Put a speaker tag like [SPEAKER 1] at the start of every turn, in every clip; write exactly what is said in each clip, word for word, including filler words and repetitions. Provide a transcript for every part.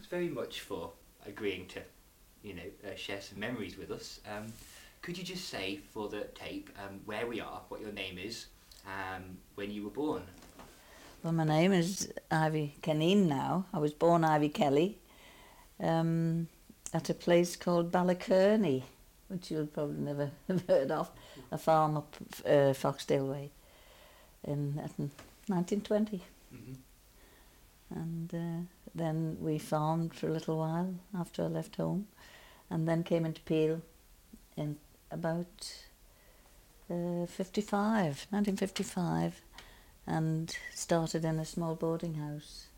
[SPEAKER 1] thanks very much for agreeing to, you know, uh, share some memories with us. Um, could you just say for the tape um, where we are, what your name is, um, when you were born?
[SPEAKER 2] Well, my name is Ivy Keneen now. I was born Ivy Kelly um, at a place called Ballacurny, which you'll probably never have heard of, a farm up uh, Foxdale Way in, in nineteen twenty.
[SPEAKER 1] Mm-hmm.
[SPEAKER 2] And uh, then we farmed for a little while after I left home, and then came into Peel in about uh, fifty-five, nineteen fifty-five, and started in a small boarding house.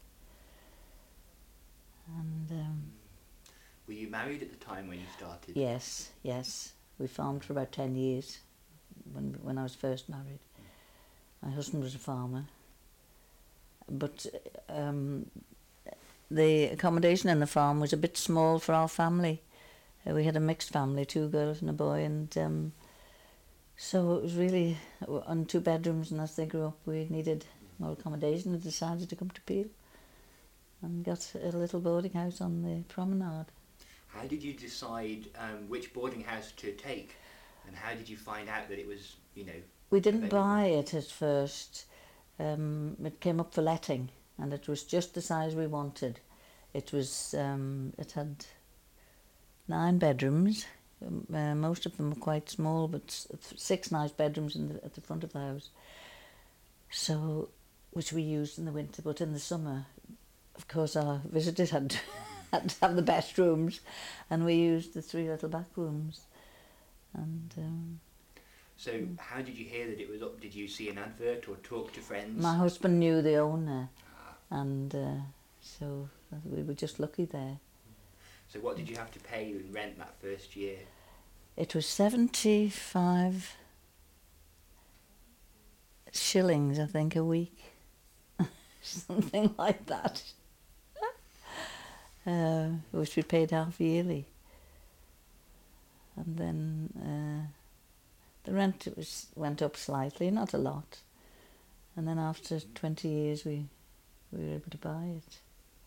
[SPEAKER 2] And um,
[SPEAKER 1] Were you married at the time when you started?
[SPEAKER 2] yes, yes, we farmed for about ten years when when I was first married. My husband was a farmer, but um, the accommodation in the farm was a bit small for our family. Uh, we had a mixed family, two girls and a boy, and um, so it was really on two bedrooms, and as they grew up we needed more accommodation and decided to come to Peel and got a little boarding house on the promenade.
[SPEAKER 1] How did you decide um, which boarding house to take, and how did you find out that it was, you know...
[SPEAKER 2] We didn't
[SPEAKER 1] available?
[SPEAKER 2] buy it at first. Um, it came up for letting, and it was just the size we wanted. It was um, it had nine bedrooms. Um, uh, most of them were quite small, but s- six nice bedrooms in the, at the front of the house. So, which we used in the winter, but in the summer, of course, our visitors had to, had to have the best rooms, and we used the three little back rooms. And um,
[SPEAKER 1] So how did you hear that it was up? Did you see an advert or talk to friends?
[SPEAKER 2] my husband knew the owner,
[SPEAKER 1] Ah.
[SPEAKER 2] and uh, so we were just lucky there.
[SPEAKER 1] So what did you have to pay in rent that first year?
[SPEAKER 2] It was seventy-five shillings, I think, a week, something like that, uh, which we paid half yearly. And then uh, the rent was went up slightly, not a lot. And then after twenty years, we we were able to buy it.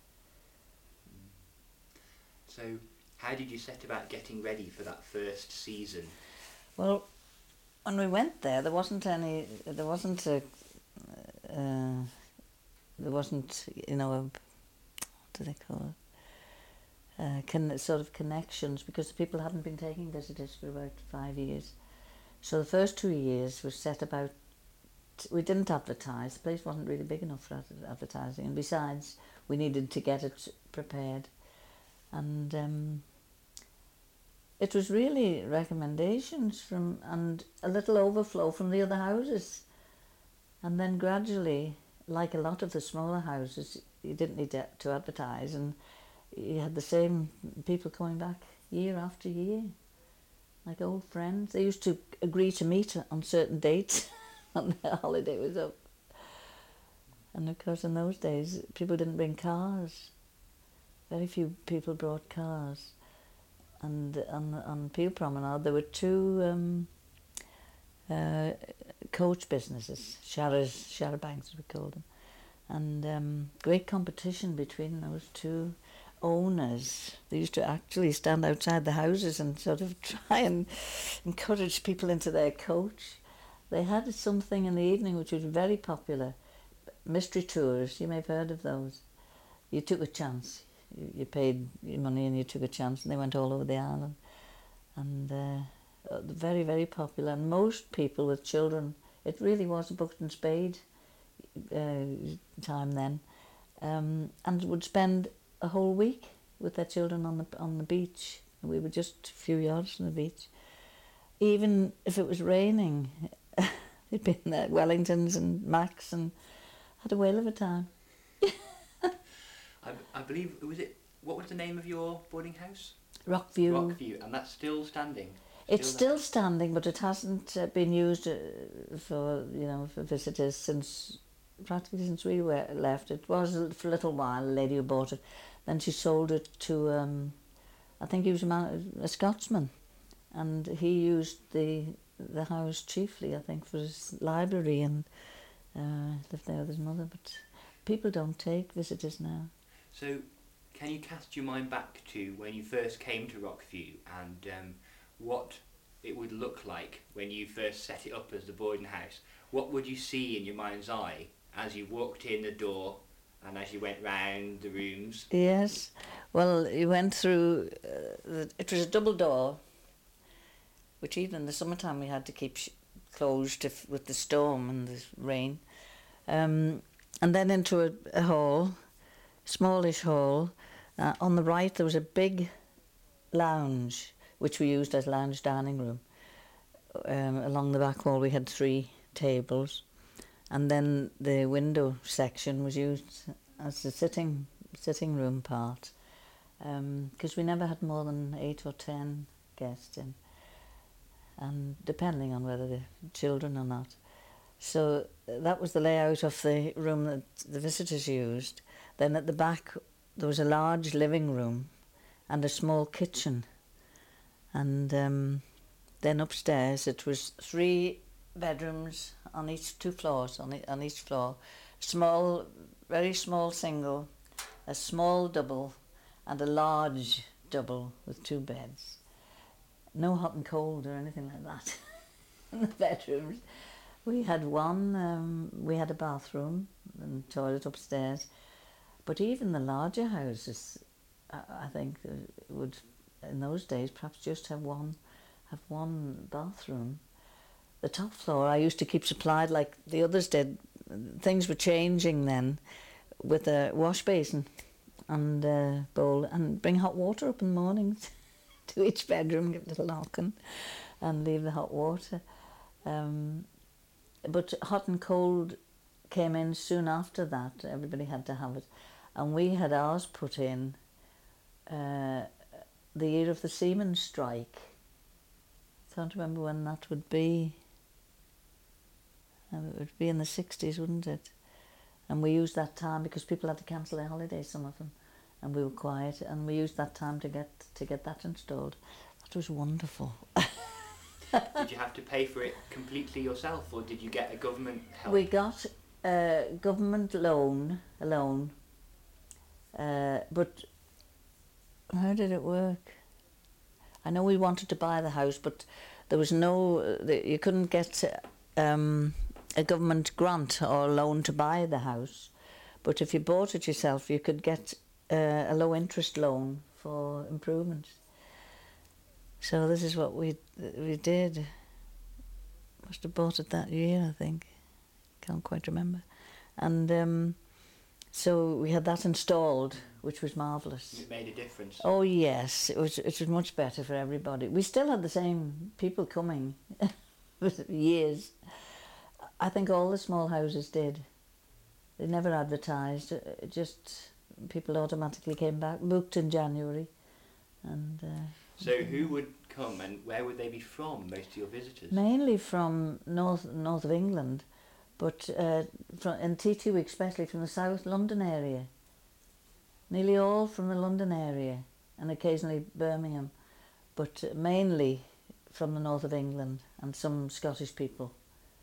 [SPEAKER 1] So how did you set about getting ready for that first season?
[SPEAKER 2] Well, when we went there, there wasn't any. There wasn't a. Uh, there wasn't, you know, a, what do they call it? Uh, con- sort of connections, because the people hadn't been taking visitors for about five years. So the first two years was set about. We didn't advertise. The place wasn't really big enough for ad- advertising, and besides, we needed to get it prepared, and. Um, It was really recommendations from and a little overflow from the other houses. And then gradually, like a lot of the smaller houses, you didn't need to, to advertise, and you had the same people coming back year after year, like old friends. They used to agree to meet on certain dates when the holiday was up. And of course, in those days, people didn't bring cars. Very few people brought cars. And on on Peel Promenade there were two um, uh, coach businesses, Sharras, Sharrabanks as we called them, and um, great competition between those two owners. They used to actually stand outside the houses and sort of try and encourage people into their coach. They had something in the evening which was very popular, mystery tours. You may have heard of those. You took a chance. You paid your money and you took a chance, and they went all over the island, and uh, very, very popular. And most people with children, it really was a Buxton Spade uh, time then, um, and would spend a whole week with their children on the on the beach. We were just a few yards from the beach. Even if it was raining, they'd been there, Wellingtons and Macs, and had a whale of a time.
[SPEAKER 1] I, I believe, was it, what was the name of your boarding house?
[SPEAKER 2] Rockview.
[SPEAKER 1] Rockview, and that's still standing?
[SPEAKER 2] It's
[SPEAKER 1] Still
[SPEAKER 2] still standing, but it hasn't uh, been used uh, for, you know, for visitors since, practically since we were left. It was for a little while, a lady who bought it. Then she sold it to, um, I think he was a, man, a Scotsman, and he used the the house chiefly, I think, for his library, and uh, lived there with his mother. But people don't take visitors now.
[SPEAKER 1] So can you cast your mind back to when you first came to Rockview and um, what it would look like when you first set it up as the boarding house? What would you see in your mind's eye as you walked in the door and as you went round the rooms?
[SPEAKER 2] Yes. Well, you went through, uh, the, it was a double door, which even in the summertime we had to keep sh- closed if, with the storm and the rain. Um, and then into a, a hall, smallish hall. Uh, on the right there was a big lounge, which we used as lounge dining room. Um, along the back wall we had three tables, and then the window section was used as the sitting sitting room part, because um, we never had more than eight or ten guests in, and depending on whether they're children or not. So that was the layout of the room that the visitors used. Then at the back there was a large living room and a small kitchen, and um, then upstairs it was three bedrooms on each two floors on, e- on each floor, small, very small single, a small double, and a large double with two beds. No hot and cold or anything like that in the bedrooms. We had one, um, we had a bathroom and toilet upstairs, but even the larger houses, I, I think, uh, would, in those days, perhaps just have one, have one bathroom. The top floor I used to keep supplied like the others did. Things were changing then, with a wash basin and a bowl, and bring hot water up in the mornings to each bedroom, give it a lock and, and leave the hot water. Um, but hot and cold came in soon after that. Everybody had to have it, and we had ours put in uh, the year of the Seamen's strike. I can't remember when that would be. It would be in the sixties, wouldn't it? And we used that time because people had to cancel their holidays, some of them, and we were quiet, and we used that time to get to get that installed. That was wonderful.
[SPEAKER 1] Did you have to pay for it completely yourself, or did you get a government help?
[SPEAKER 2] We got a government loan, a loan, uh, but how did it work? I know we wanted to buy the house, but there was no, you couldn't get um, a government grant or loan to buy the house. But if you bought it yourself, you could get uh, a low interest loan for improvements. So this is what we we did. Must have bought it that year, I think. Can't quite remember. And um, so we had that installed, which was marvellous.
[SPEAKER 1] It made a difference.
[SPEAKER 2] Oh yes, it was. It was much better for everybody. We still had the same people coming for years. I think all the small houses did. They never advertised. It just people automatically came back, booked in January, and. Uh,
[SPEAKER 1] so who would come and where would they be from? Most of your visitors.
[SPEAKER 2] Mainly from north north of England, but uh, from in T T week especially from the South London area. Nearly all from the London area, and occasionally Birmingham, but mainly from the north of England and some Scottish people.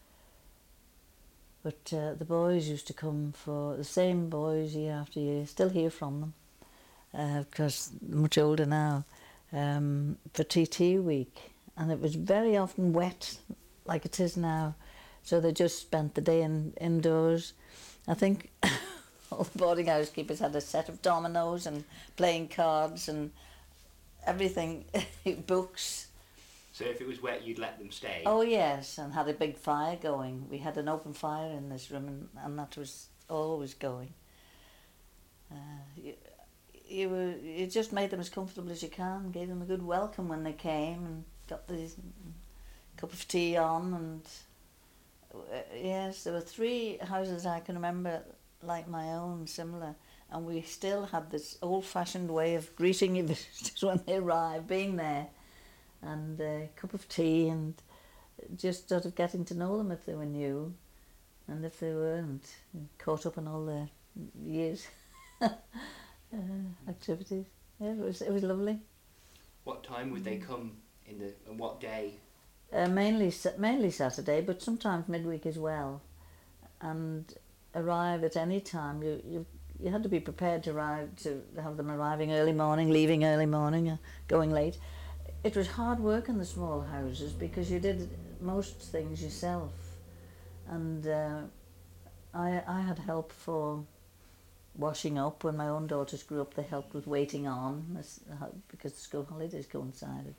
[SPEAKER 2] But uh, the boys used to come for the same boys year after year. Still hear from them, uh, because they're much older now, um, for T T week, and it was very often wet, like it is now, so they just spent the day in, indoors. I think all the boarding house keepers had a set of dominoes and playing cards and everything, books.
[SPEAKER 1] So if it was wet, you'd let them stay?
[SPEAKER 2] Oh yes, and had a big fire going. We had an open fire in this room, and, and that was always going. Uh, you, you, were, you just made them as comfortable as you can, gave them a good welcome when they came, and got the cup of tea on, and uh, yes, there were three houses I can remember like my own, similar, and we still had this old-fashioned way of greeting your visitors when they arrived, being there, and a cup of tea, and just sort of getting to know them if they were new, and if they weren't, caught up on all their years' uh, activities. Yeah, it was it was lovely.
[SPEAKER 1] What time would they come in the and what day?
[SPEAKER 2] Uh, mainly mainly Saturday, but sometimes midweek as well, and arrive at any time. You you you had to be prepared to arrive, to have them arriving early morning, leaving early morning, uh, going late. It was hard work in the small houses because you did most things yourself, and uh, I I had help for washing up. When my own daughters grew up, they helped with waiting on as, uh, because the school holidays coincided.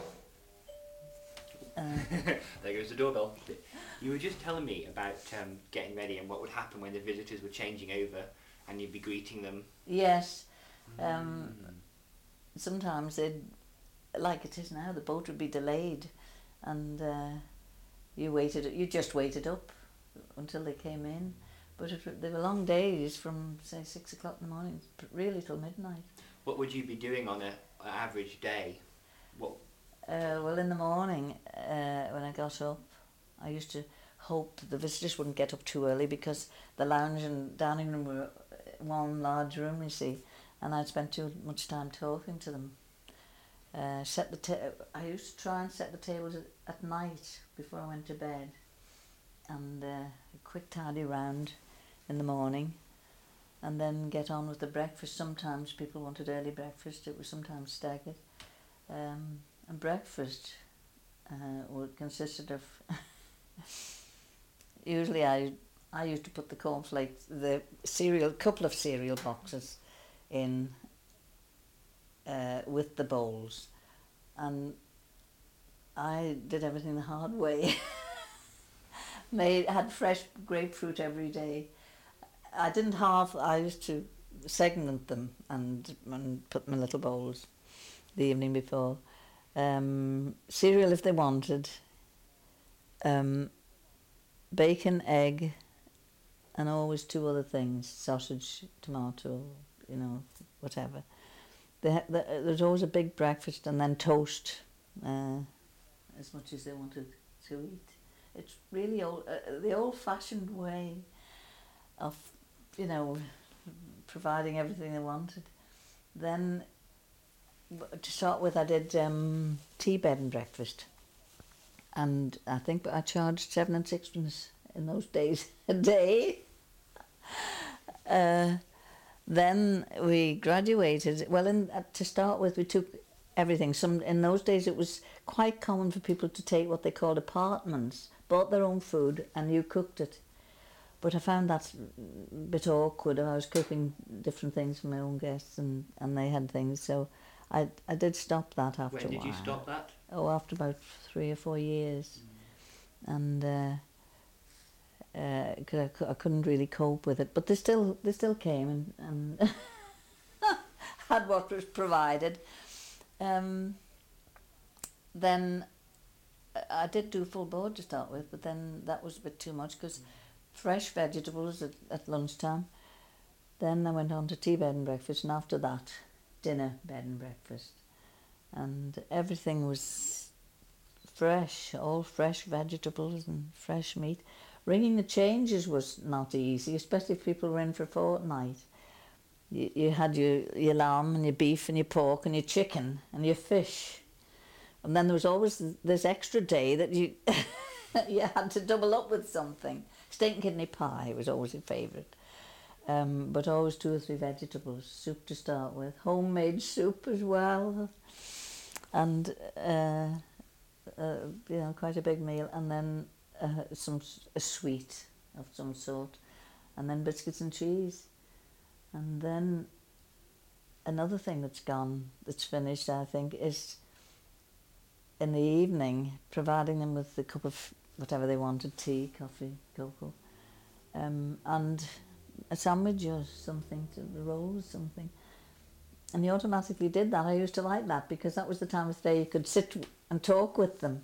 [SPEAKER 2] Uh,
[SPEAKER 1] There goes the doorbell. You were just telling me about um, getting ready and what would happen when the visitors were changing over and you'd be greeting them.
[SPEAKER 2] yes, um,
[SPEAKER 1] Mm.
[SPEAKER 2] sometimes they'd, like it is now, the boat would be delayed, and uh, you waited. You just waited up until they came in. But it, they were long days from say six o'clock in the morning, really till midnight.
[SPEAKER 1] What would you be doing on a, an average day? What?
[SPEAKER 2] Uh, well, in the morning, uh, when I got up, I used to hope the visitors wouldn't get up too early because the lounge and dining room were one large room, you see, and I'd spend too much time talking to them. Uh, set the ta- I used to try and set the tables at, at night before I went to bed, and uh, a quick tidy round in the morning, and then get on with the breakfast. Sometimes people wanted early breakfast. It was sometimes staggered. Um, and breakfast uh, would consisted of usually I I used to put the cornflakes, the cereal, couple of cereal boxes in uh, with the bowls, and I did everything the hard way. Made had fresh grapefruit every day. I didn't half. I used to segment them and and put them in little bowls the evening before. Um, cereal if they wanted. Um, bacon, egg, and always two other things: sausage, tomato, you know, whatever. They ha- there's always a big breakfast and then toast, uh, as much as they wanted to eat. It's really old, uh, the old-fashioned way of, you know, providing everything they wanted. Then, to start with, I did um, tea, bed and breakfast. And I think I charged seven and sixpence in those days a day. Uh, then we graduated. Well, in, uh, to start with, we took everything. Some in those days, it was quite common for people to take what they called apartments, bought their own food, and you cooked it. But I found that a bit awkward. I was cooking different things for my own guests, and, and they had things. So I I did stop that after
[SPEAKER 1] When
[SPEAKER 2] a
[SPEAKER 1] did
[SPEAKER 2] while.
[SPEAKER 1] you stop that?
[SPEAKER 2] Oh, after about three or four years. Mm. And uh, uh, cause I, cu- I couldn't really cope with it. But they still they still came and, and had what was provided. Um, then I did do full board to start with, but then that was a bit too much because fresh vegetables at, at lunchtime. Then I went on to tea, bed and breakfast, and after that, dinner, bed and breakfast. And everything was fresh, all fresh vegetables and fresh meat. Ringing the changes was not easy, especially if people were in for a fortnight. You, you had your, your lamb and your beef and your pork and your chicken and your fish. And then there was always this extra day that you you had to double up with something. Steak and kidney pie was always a favourite. Um, but always two or three vegetables, soup to start with, homemade soup as well, and uh, uh, you know, quite a big meal, and then uh, some a sweet of some sort, and then biscuits and cheese, and then another thing that's gone, that's finished, I think, is in the evening providing them with a cup of whatever they wanted, tea, coffee, cocoa, um, and a sandwich or something, to the rolls, something. And you automatically did that. I used to like that because that was the time of the day you could sit and talk with them.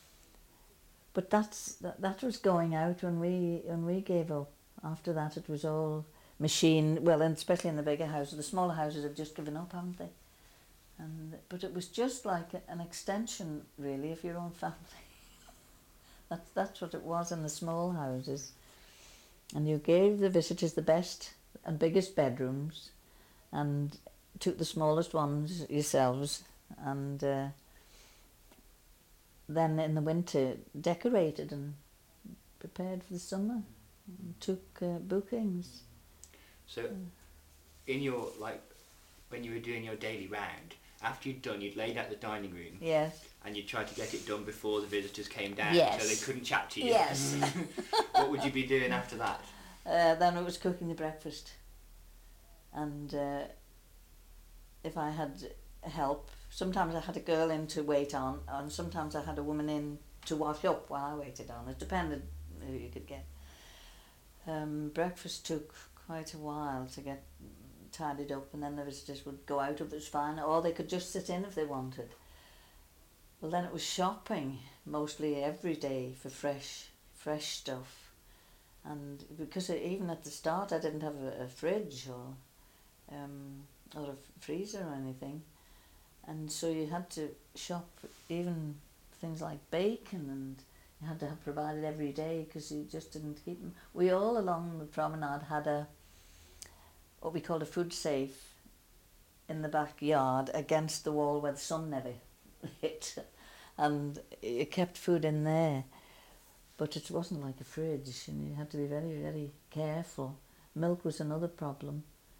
[SPEAKER 2] But that's that, that was going out when we when we gave up. After that, it was all machine. Well, and especially in the bigger houses, the smaller houses have just given up, haven't they? And but it was just like an extension, really, of your own family. that's that's what it was in the small houses. And you gave the visitors the best and biggest bedrooms, and took the smallest ones yourselves, and uh, then in the winter decorated and prepared for the summer, and took uh, bookings.
[SPEAKER 1] So in your, like, when you were doing your daily round, after you'd done, you'd laid out the dining room.
[SPEAKER 2] Yes.
[SPEAKER 1] And you'd tried to get it done before the visitors came down,
[SPEAKER 2] Yes.
[SPEAKER 1] so they couldn't chat to you.
[SPEAKER 2] Yes.
[SPEAKER 1] What would you be doing after that?
[SPEAKER 2] Uh, then it was cooking the breakfast. And uh, if I had help, sometimes I had a girl in to wait on, and sometimes I had a woman in to wash up while I waited on. It depended who you could get. Um, breakfast took quite a while to get tidied up, and then the visitors would go out if it was fine, or they could just sit in if they wanted. Well, then it was shopping, mostly every day, for fresh, fresh stuff. And because it, even at the start I didn't have a, a fridge or um, or a freezer or anything, and so you had to shop even things like bacon, and you had to have provided every day because you just didn't keep them. We all along the promenade had a what we called a food safe in the backyard against the wall where the sun never hit, and you kept food in there. But it wasn't like a fridge, and you had to be very, very careful. Milk was another problem.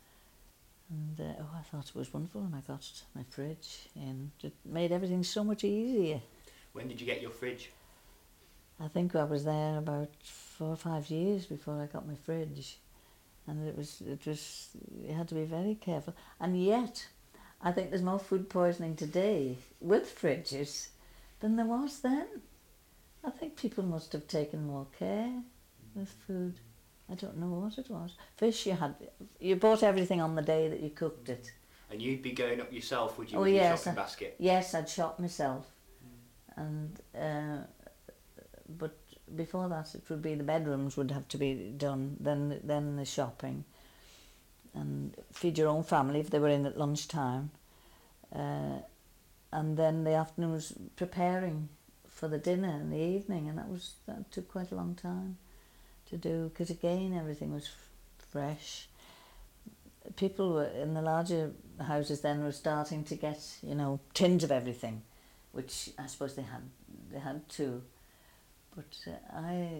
[SPEAKER 2] And uh, oh, I thought it was wonderful when I got my fridge in. It made everything so much easier.
[SPEAKER 1] When did you get your fridge?
[SPEAKER 2] I think I was there about four or five years before I got my fridge. And it was, it was, you had to be very careful. And yet, I think there's more food poisoning today with fridges than there was then. I think people must have taken more care with food. I don't know what it was. Fish, you had, you bought everything on the day that you cooked it.
[SPEAKER 1] And you'd be going up yourself, would you,
[SPEAKER 2] Oh,
[SPEAKER 1] with
[SPEAKER 2] yes,
[SPEAKER 1] your shopping
[SPEAKER 2] I-
[SPEAKER 1] basket?
[SPEAKER 2] Yes, I'd shop myself. And uh, but before that, it would be the bedrooms would have to be done. Then, then the shopping, and feed your own family if they were in at lunchtime. Uh, and then the afternoon was preparing for the dinner in the evening, and that was that took quite a long time to do because again everything was f- fresh. People were in the larger houses then were starting to get, you know, tins of everything, which I suppose they had they had to, but uh, I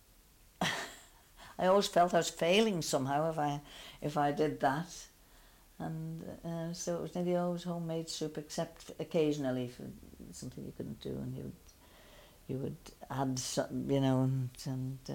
[SPEAKER 2] I always felt I was failing somehow if I if I did that, and uh, so it was nearly always homemade soup, except occasionally for something you couldn't do, and you would you would add some, you know, and, and uh,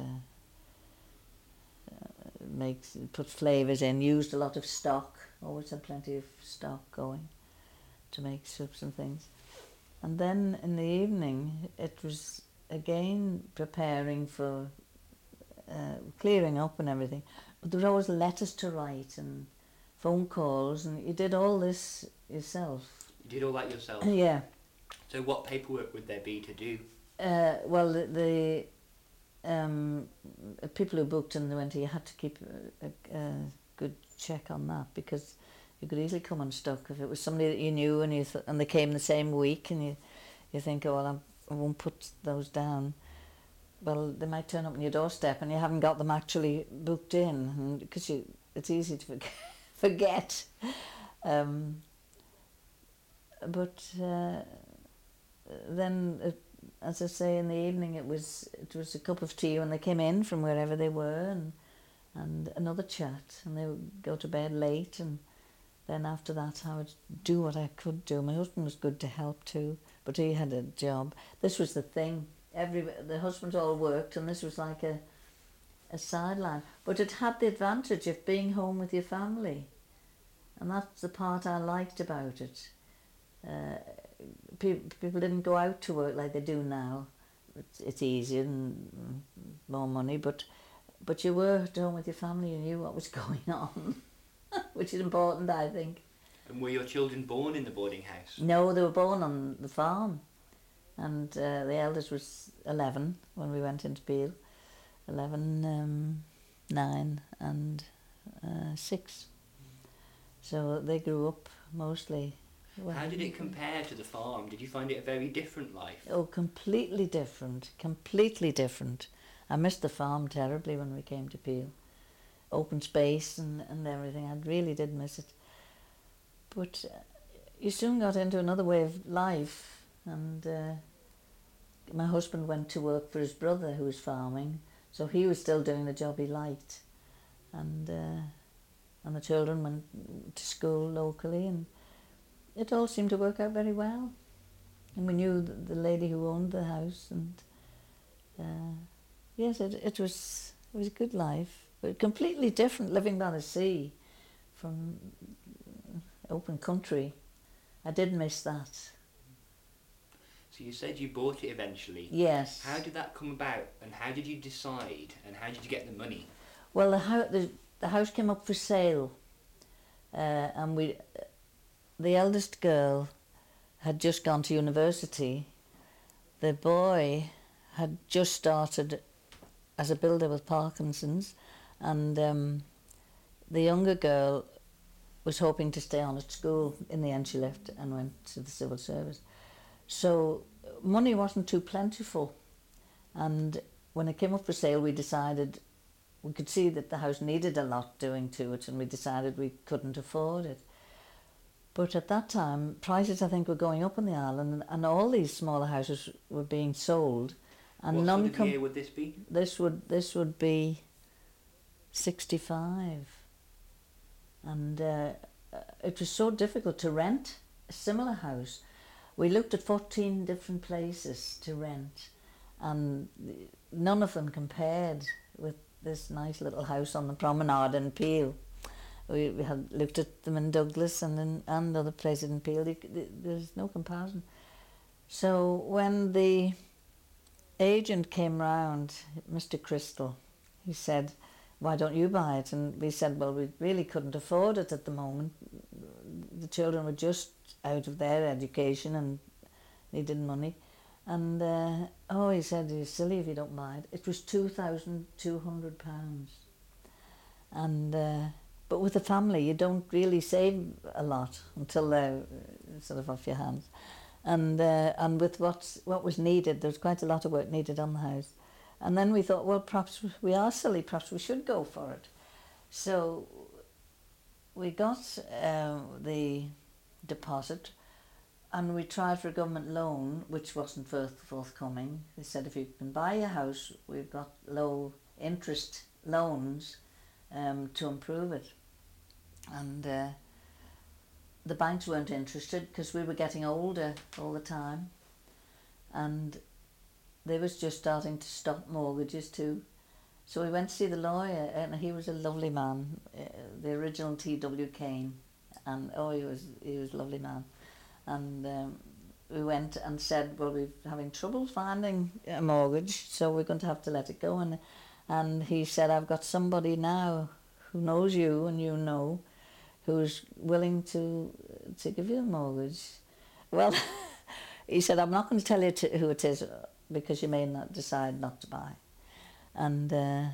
[SPEAKER 2] uh, make put flavours in. Used a lot of stock. Always had plenty of stock going to make soups and things. And then in the evening, it was again preparing for uh, clearing up and everything. But there was always letters to write and phone calls, and you did all this yourself.
[SPEAKER 1] You did all that yourself?
[SPEAKER 2] Yeah.
[SPEAKER 1] So what paperwork would there be to do?
[SPEAKER 2] Uh, well, the, the um, people who booked and they went, you had to keep a, a, a good check on that, because you could easily come unstuck if it was somebody that you knew and you th- and they came the same week, and you you think, oh well, I'm, I won't put those down. Well, they might turn up on your doorstep and you haven't got them actually booked in, because you it's easy to forget. forget. Um, but uh, then. It, As I say, in the evening it was it was a cup of tea when they came in from wherever they were, and and another chat, and they would go to bed late, and then after that I would do what I could do. My husband was good to help too, but he had a job. This was the thing. Every the husbands all worked, and this was like a a sideline. But it had the advantage of being home with your family, and that's the part I liked about it. Uh, People didn't go out to work like they do now. It's, it's easier and more money, but but you were at home with your family. You knew what was going on, which is important, I think.
[SPEAKER 1] And were your children born in the boarding house?
[SPEAKER 2] No, they were born on the farm, and uh, the eldest was eleven when we went into Peel. Eleven, um, nine, and uh, six. So they grew up mostly. Well,
[SPEAKER 1] how did it compare to the farm? Did you find it a very different life?
[SPEAKER 2] Oh, completely different, completely different. I missed the farm terribly when we came to Peel. Open space and, and everything, I really did miss it. But uh, you soon got into another way of life, and uh, my husband went to work for his brother who was farming, so he was still doing the job he liked. And uh, and the children went to school locally, and it all seemed to work out very well. And we knew the, the lady who owned the house, and uh, yes, it it was it was a good life, but completely different living by the sea from open country. I did miss that.
[SPEAKER 1] So you said you bought it eventually.
[SPEAKER 2] Yes.
[SPEAKER 1] How did that come about, and how did you decide, and how did you get the money?
[SPEAKER 2] Well, the house the, the house came up for sale, uh, and we, the eldest girl, had just gone to university. The boy had just started as a builder with Parkinson's, and um, the younger girl was hoping to stay on at school. In the end, she left and went to the civil service. So money wasn't too plentiful, and when it came up for sale, we decided, we could see that the house needed a lot doing to it, and we decided we couldn't afford it. But at that time, prices, I think, were going up in the island, and all these smaller houses were being sold. And
[SPEAKER 1] what
[SPEAKER 2] none
[SPEAKER 1] sort of
[SPEAKER 2] com-
[SPEAKER 1] year would this be?
[SPEAKER 2] This would this would be sixty-five, and uh, it was so difficult to rent a similar house. We looked at fourteen different places to rent, and none of them compared with this nice little house on the promenade in Peel. We, we had looked at them in Douglas and in and other places in Peel. There's no comparison. So when the agent came round, Mister Crystal, he said, "Why don't you buy it?" And we said, "Well, we really couldn't afford it at the moment. The children were just out of their education and needed money." And uh, oh, he said, "You're silly if you don't buy it." It was two thousand two hundred pounds, and uh, but with a family, you don't really save a lot until they're sort of off your hands. And uh, and with what's, what was needed, there was quite a lot of work needed on the house. And then we thought, well, perhaps we are silly, perhaps we should go for it. So we got uh, the deposit, and we tried for a government loan, which wasn't forthcoming. They said, if you can buy a house, we've got low interest loans um, to improve it. And uh, the banks weren't interested because we were getting older all the time, and they was just starting to stop mortgages too. So we went to see the lawyer, and he was a lovely man, uh, the original T W Kane, and oh, he was he was a lovely man. And um, we went and said, well, we're having trouble finding a mortgage, so we're going to have to let it go. And and he said, I've got somebody now who knows you and you know, who's willing to to give you a mortgage. Well, he said, I'm not going to tell you to, who it is, because you may not decide not to buy. And uh,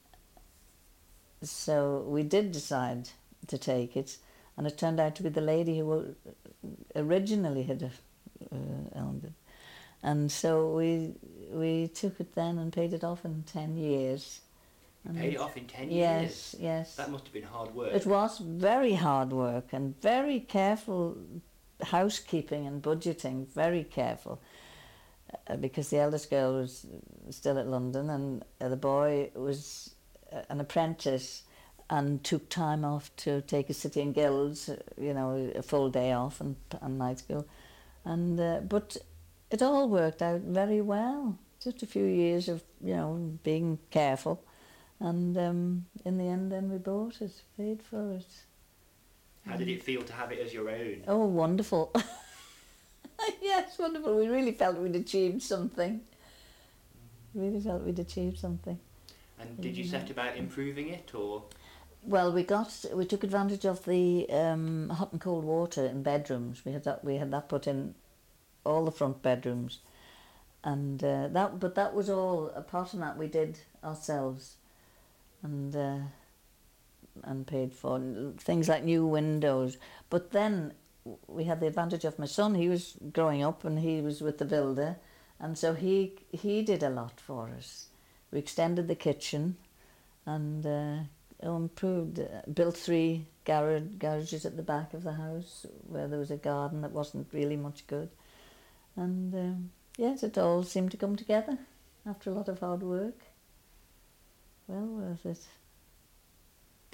[SPEAKER 2] so we did decide to take it, and it turned out to be the lady who originally had uh, owned it. And so we we took it then and paid it off in ten years.
[SPEAKER 1] You paid it off in ten
[SPEAKER 2] yes,
[SPEAKER 1] years?
[SPEAKER 2] Yes, yes.
[SPEAKER 1] That must have been hard work.
[SPEAKER 2] It was very hard work and very careful housekeeping and budgeting, very careful. Uh, because the eldest girl was still at London, and uh, the boy was uh, an apprentice and took time off to take a city and guilds, uh, you know, a full day off and, and night school. And uh, but it all worked out very well. Just a few years of, you know, being careful. And um, in the end, then we bought it, paid for it.
[SPEAKER 1] How did it feel to have it as your own?
[SPEAKER 2] Oh, wonderful. Yes, wonderful. We really felt we'd achieved something. Really felt we'd achieved something.
[SPEAKER 1] And did you set about improving it, or?
[SPEAKER 2] Well, we got we took advantage of the um, hot and cold water in bedrooms. We had that we had that put in all the front bedrooms, and uh, that but that was all. Apart from that, we did ourselves, and uh, and paid for things like new windows. But then we had the advantage of my son. He was growing up and he was with the builder, and so he he did a lot for us. We extended the kitchen and uh, improved, uh, built three garage, garages at the back of the house where there was a garden that wasn't really much good. And um, yes, it all seemed to come together after a lot of hard work. Well worth it.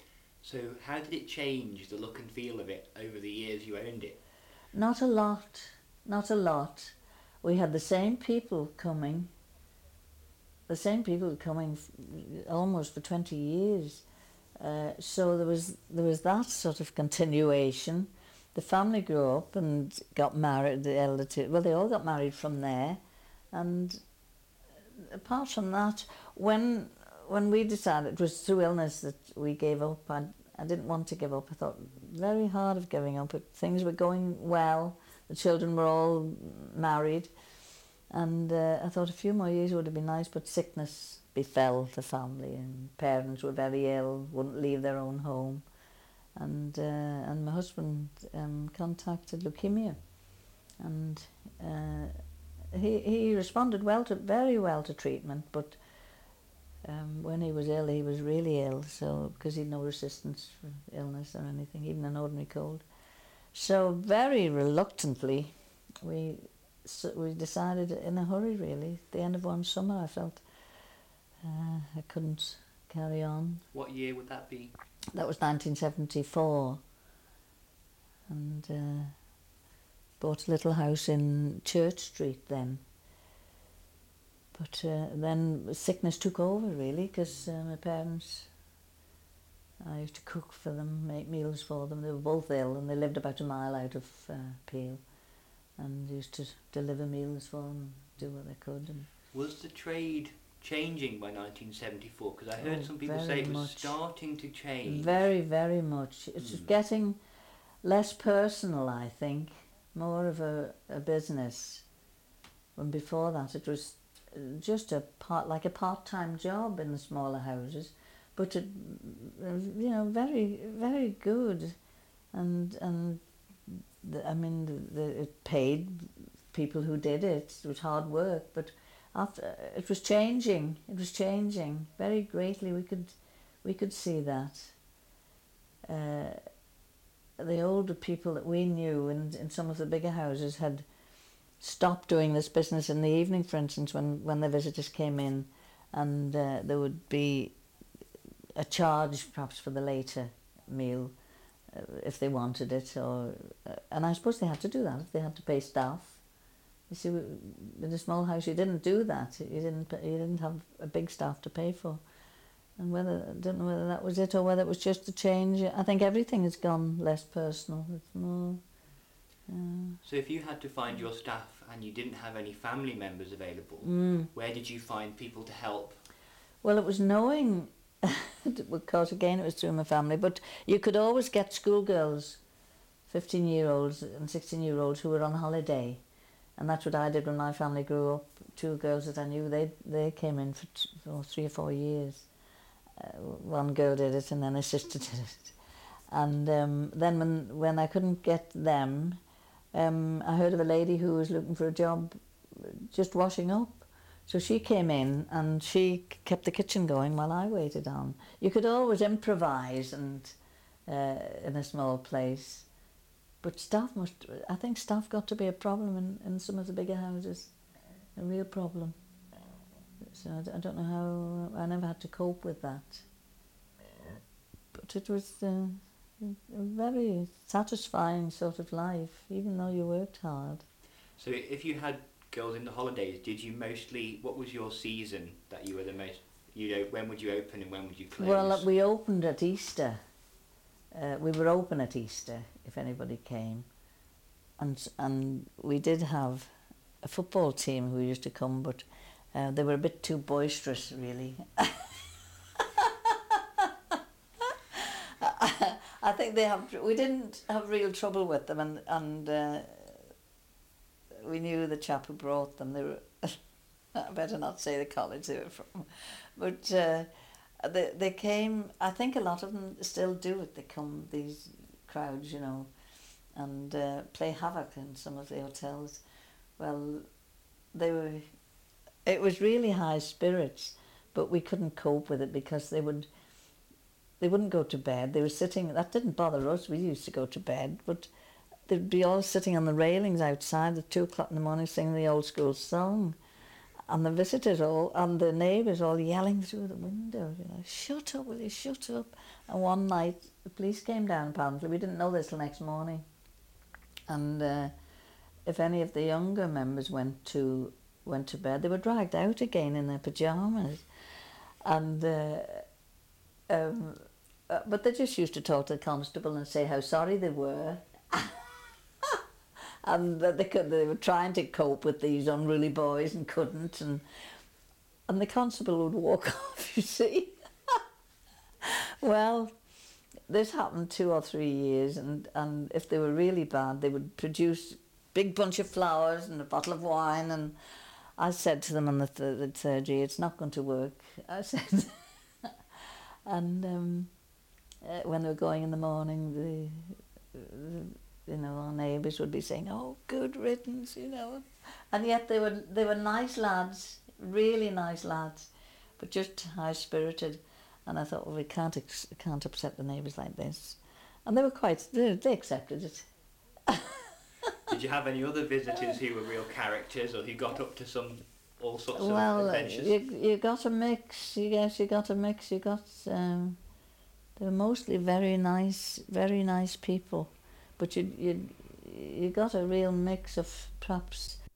[SPEAKER 1] So how did it change, the look and feel of it, over the years you owned it?
[SPEAKER 2] Not a lot, not a lot. We had the same people coming, the same people coming f- almost for twenty years. Uh, so there was there was that sort of continuation. The family grew up and got married. The elder two, well, they all got married from there, and apart from that, when when we decided it was through illness that we gave up. I I didn't want to give up. I thought very hard of giving up. But things were going well. The children were all married, and uh, I thought a few more years would have been nice. But sickness befell the family, and parents were very ill, wouldn't leave their own home, and uh, and my husband um, contacted leukemia, and uh, he he responded well to very well to treatment, but um, when he was ill, he was really ill. So because he'd no resistance for illness or anything, even an ordinary cold. So very reluctantly, we so we decided in a hurry. Really, at the end of one summer, I felt uh, I couldn't carry on.
[SPEAKER 1] What year would that be?
[SPEAKER 2] That was nineteen seventy-four, and uh, bought a little house in Church Street then. But uh, then sickness took over, really, because uh, my parents, I used to cook for them, make meals for them. They were both ill, and they lived about a mile out of uh, Peel, and used to deliver meals for them, do what they could. And
[SPEAKER 1] was the trade changing by nineteen seventy-four? Because I heard
[SPEAKER 2] oh,
[SPEAKER 1] some people say it was
[SPEAKER 2] much.
[SPEAKER 1] starting to change.
[SPEAKER 2] Very, very much. It's
[SPEAKER 1] Mm.
[SPEAKER 2] getting less personal, I think, more of a, a business. When before that it was just a part, like a part-time job in the smaller houses, but it, you know, very, very good, and and the, I mean, the, the, it paid people who did it. It was hard work, but after it was changing, it was changing very greatly. We could, we could see that. Uh, the older people that we knew in in some of the bigger houses had stopped doing this business in the evening, for instance, when, when the visitors came in, and uh, there would be a charge perhaps for the later meal uh, if they wanted it, or uh, and I suppose they had to do that if they had to pay staff. You see, in a small house you didn't do that. You didn't you didn't have a big staff to pay for, and whether I don't know whether that was it or whether it was just a change. I think everything has gone less personal. It's more. Uh,
[SPEAKER 1] So if you had to find your staff and you didn't have any family members available,
[SPEAKER 2] mm.
[SPEAKER 1] where did you find people to help?
[SPEAKER 2] Well, it was knowing, because again it was through my family, but you could always get schoolgirls, fifteen-year-olds and sixteen-year-olds who were on holiday, and that's what I did when my family grew up. Two girls that I knew, they they came in for, t- for three or four years. Uh, one girl did it, and then a sister did it. And um, then when, when I couldn't get them, Um, I heard of a lady who was looking for a job just washing up. So she came in and she kept the kitchen going while I waited on. You could always improvise and uh, in a small place. But staff must, I think staff got to be a problem in, in some of the bigger houses, a real problem. So I, I don't know how, I never had to cope with that. But it was... Uh, a very satisfying sort of life, even though you worked hard.
[SPEAKER 1] So if you had girls in the holidays, did you mostly, what was your season that you were the most, you know, when would you open and when would you close?
[SPEAKER 2] Well, we opened at Easter. Uh, we were open at Easter if anybody came. And and we did have a football team who used to come, but uh, they were a bit too boisterous, really. I think they have. We didn't have real trouble with them, and and uh, we knew the chap who brought them. They were. I better not say the college they were from, but uh, they they came. I think a lot of them still do it. They come, these crowds, you know, and uh, play havoc in some of the hotels. Well, they were. It was really high spirits, but we couldn't cope with it because they would. They wouldn't go to bed. They were sitting, that didn't bother us, we used to go to bed, but they'd be all sitting on the railings outside at two o'clock in the morning singing the old school song. and the visitors all, and the neighbours all yelling through the window, you know, shut up, will you shut up? And one night the police came down, apparently, we didn't know this till next morning, and uh, if any of the younger members went to went to bed, they were dragged out again in their pyjamas, and uh, um, uh, but they just used to talk to the constable and say how sorry they were. And that they could, they were trying to cope with these unruly boys and couldn't, and and the constable would walk off, you see. Well, this happened two or three years, and, and if they were really bad, they would produce a big bunch of flowers and a bottle of wine, and I said to them on the, th the third year, it's not going to work, I said. And um, uh, when they were going in the morning, the, the you know, our neighbours would be saying, oh, good riddance, you know. And yet they were, they were nice lads, really nice lads, but just high-spirited. And I thought, well, we can't, ex can't upset the neighbours like this. And they were quite, they, they accepted it.
[SPEAKER 1] Did you have any other visitors who were real characters, or who got up to some, all sorts
[SPEAKER 2] well,
[SPEAKER 1] of adventures?
[SPEAKER 2] You, you got a mix, you guess you got a mix, you got, um, they were mostly very nice, very nice people. But you, you, you got a real mix of perhaps